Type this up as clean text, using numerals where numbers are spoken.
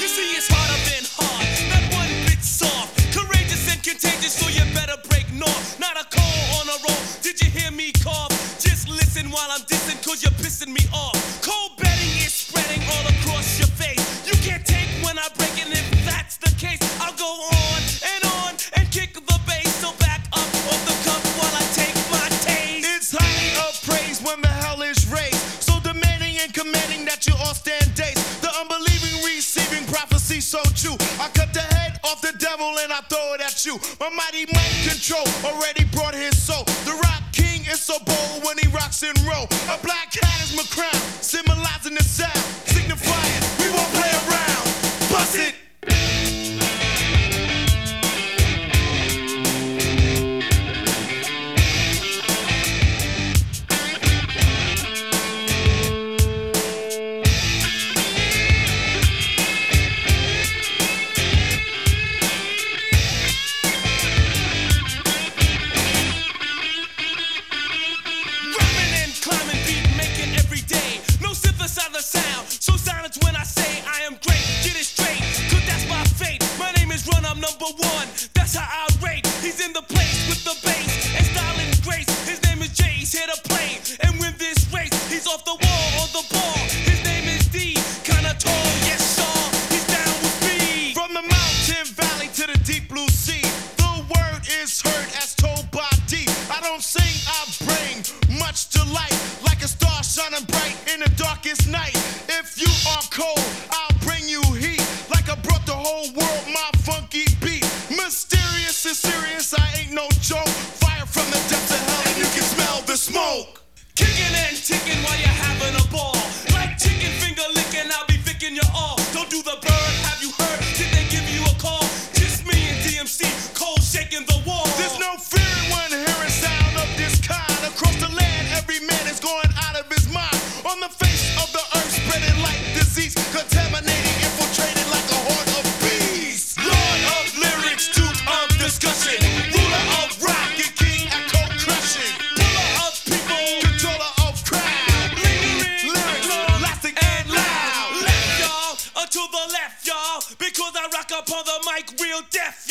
You see, it's harder than hard, not one bit soft. Courageous and contagious, so you better break north. Not a call on a roll, did you hear me cough? Just listen while I'm dissing, cause you're pissing me off. Cold betting is spreading all across your face. You can't take when I break it, and if that's the case, I'll go on and kick the bass. So back up off the cuff while I take my taste. It's highly appraised when the hell is raised. So demanding and commanding that you all stand dates. The unbelieving receiving prophecy so true. I cut the head off the devil and I throw it at you. My mighty mind control already brought his soul. The rock king is so bold when he rocks and roll. A black hat is my crown, symbolizing the sound, signifying we won't play around. Bust it. So silence when I say I am great. Get it straight, cause that's my fate. My name is Run, I'm number one. That's how I rate. He's in the place with the bass and style and grace. His name is Jay, he's here to play and win this race. He's off the wall on the ball. His name is D, kinda tall, yes sir. He's down with me. From the mountain valley to the deep blue sea, the word is heard as told by D. I don't sing, I bring much to light, like a star shining bright in the darkest night. If you are cold, I'll bring you heat, like I brought the whole world my funky beat. Mysterious and serious, I ain't no joke. Fire from the depths of hell and you can smell the smoke. Kicking and ticking while you're having a ball. Like chicken finger licking, I'll be licking you all. Don't do the bird, have you heard? Did they give you a call? Just me and DMC, cold shaking the wall. There's no fear when hearing sound of this kind. Across the land, every man is going out of his mind. On the face of the earth, spreading like disease, contaminating, infiltrating like a horde of bees. Lord of lyrics, duke of discussion, ruler of rock and king at cold crushing, puller of people, Controller of crowd, lingering, lyrics, long, lasting and loud. left y'all, to the left y'all, because I rock up on the mic real deaf.